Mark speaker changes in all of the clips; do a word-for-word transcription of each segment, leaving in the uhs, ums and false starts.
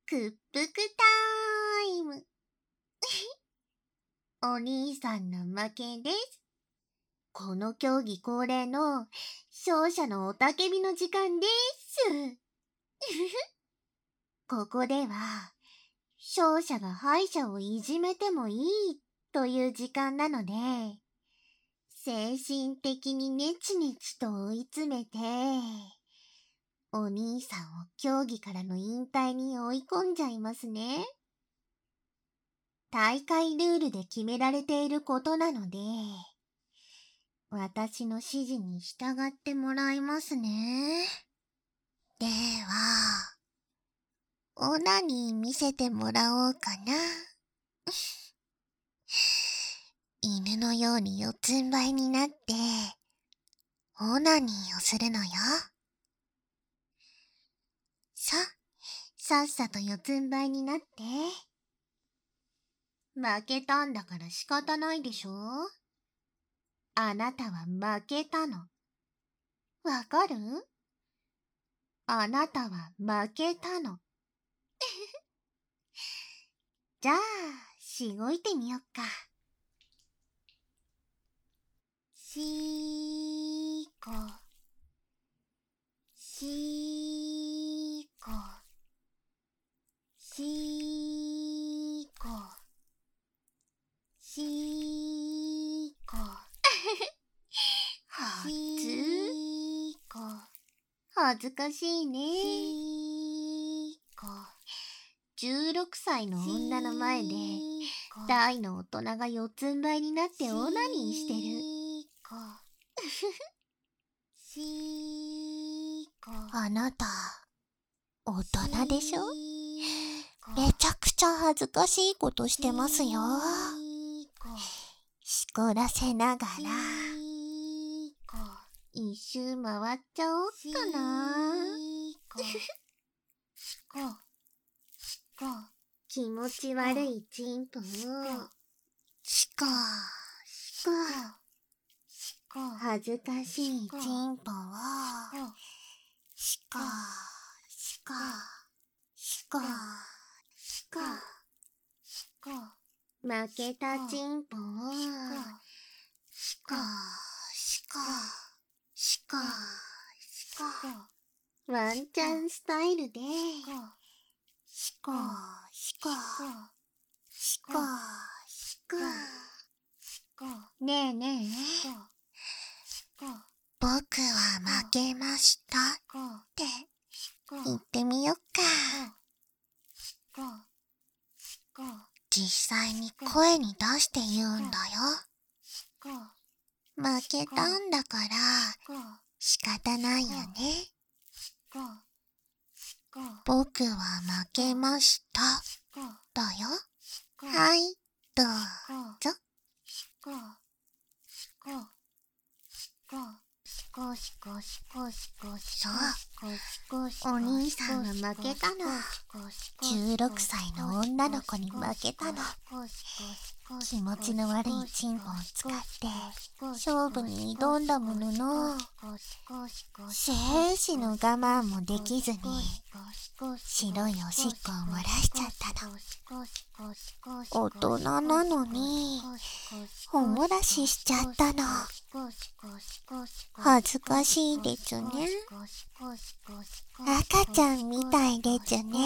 Speaker 1: 屈服タイム。お兄さんの負けです。この競技恒例の勝者の雄たけびの時間です。ここでは勝者が敗者をいじめてもいいという時間なので、精神的にネチネチと追い詰めて、お兄さんを競技からの引退に追い込んじゃいますね。大会ルールで決められていることなので、私の指示に従ってもらいますね。では、オナニー見せてもらおうかな。犬のように四つん這いになって、オナニーをするのよ。さ、さっさと四つん這いになって。負けたんだから仕方ないでしょ。あなたは負けたの。わかる？あなたは負けたの。じゃあ、しごいてみよっか。しーこ、しーこ、しーこ、しーこ。はずーこ。恥ずかしいね。しーこ。じゅうろくさいの女の前で、大の大人が四つん這いになってオナニーしてる。あなた、大人でしょ？めちゃくちゃ恥ずかしいことしてますよ。しこらせながら、一周回っちゃおっかな。気持ち悪いチンポを、しこ、しこ、しこ、恥ずかしいチンポを、しこ、しこ、しこ、しこ、しこ、負けたチンポを、しこ、しこ、しこ、しこ、ワンちゃんスタイルで、しこ、しこ、しこ、しこ、しこ。ねえねえ。僕は負けましたって言ってみよっか。実際に声に出して言うんだよ。負けたんだから仕方ないよね。僕は負けましただよ。はい、どうぞ。そう、お兄さんは負けたの。じゅうろくさいの女の子に負けたの。気持ちの悪いチンポを使って勝負に挑んだものの、生死の我慢もできずに白いおしっこを漏らしちゃったの。大人なのにお漏らししちゃったの。恥ずかしいですね。赤ちゃんみたいですね。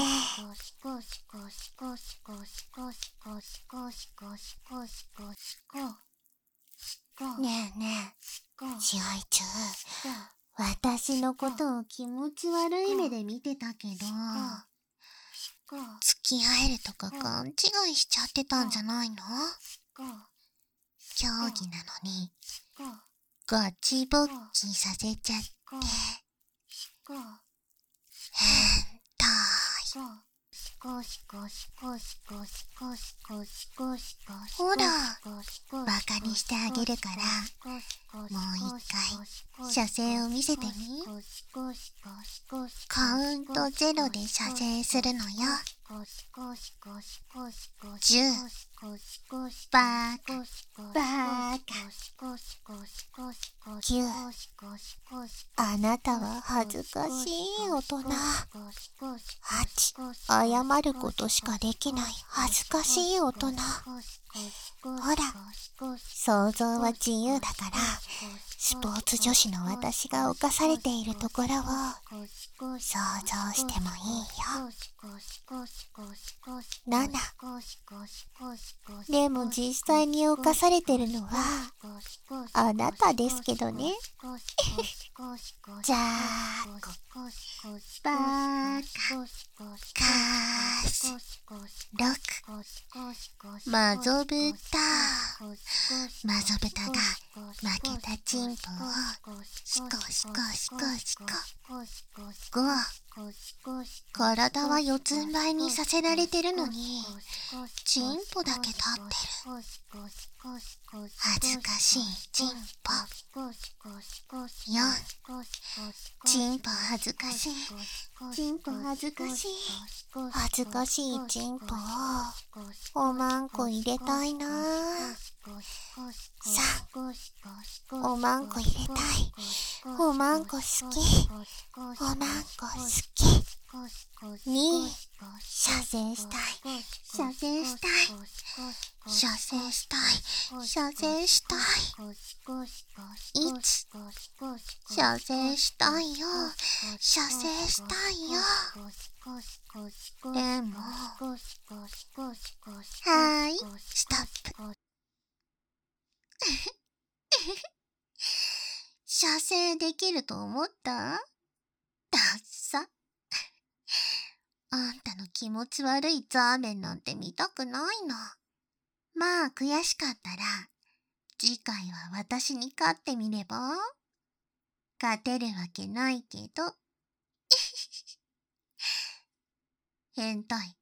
Speaker 1: ねえねえ、試合中私のことを気持ち悪い目で見てたけど、付き合えるとか勘違いしちゃってたんじゃないの？競技なのにガチ勃起させちゃって、変態。ほら、バカにしてあげるから、もう一回射精を見せてみ。カウントゼロで射精するのよ。 じゅう、バーカ、バーカ、きゅう、あなたは恥ずかしい大人。はち、謝ることしかできない恥ずかしい大人。ほら、想像は自由だから、スポーツ女子の私が犯されているところを想像してもいいよ。なな、でも実際に犯されてるのはあなたですけどね。じゃあ、バーカ、カース、ろく、マゾブタ。マゾブタが負けたチンポをシコシコシコシコ。ご、体は四つん這いにさせられてるのにチンポだけ立ってる。恥ずかしいチンポ。よん、チンポ恥ずかしい。チンポ恥ずかしい。恥ずかしいチンポをおまんこ入れたいな。さん、おまんこ入れたい。おまんこ好き。おまんこ好き。に、射精したい。射精したい。射精したい。射精したい。いち、射精したいよ。射精したいよ。でも、はーい、ストップ。射精できると思った？ダッサ。あんたの気持ち悪いザーメンなんて見たくないな。まあ悔しかったら次回は私に勝ってみれば？勝てるわけないけど。変態。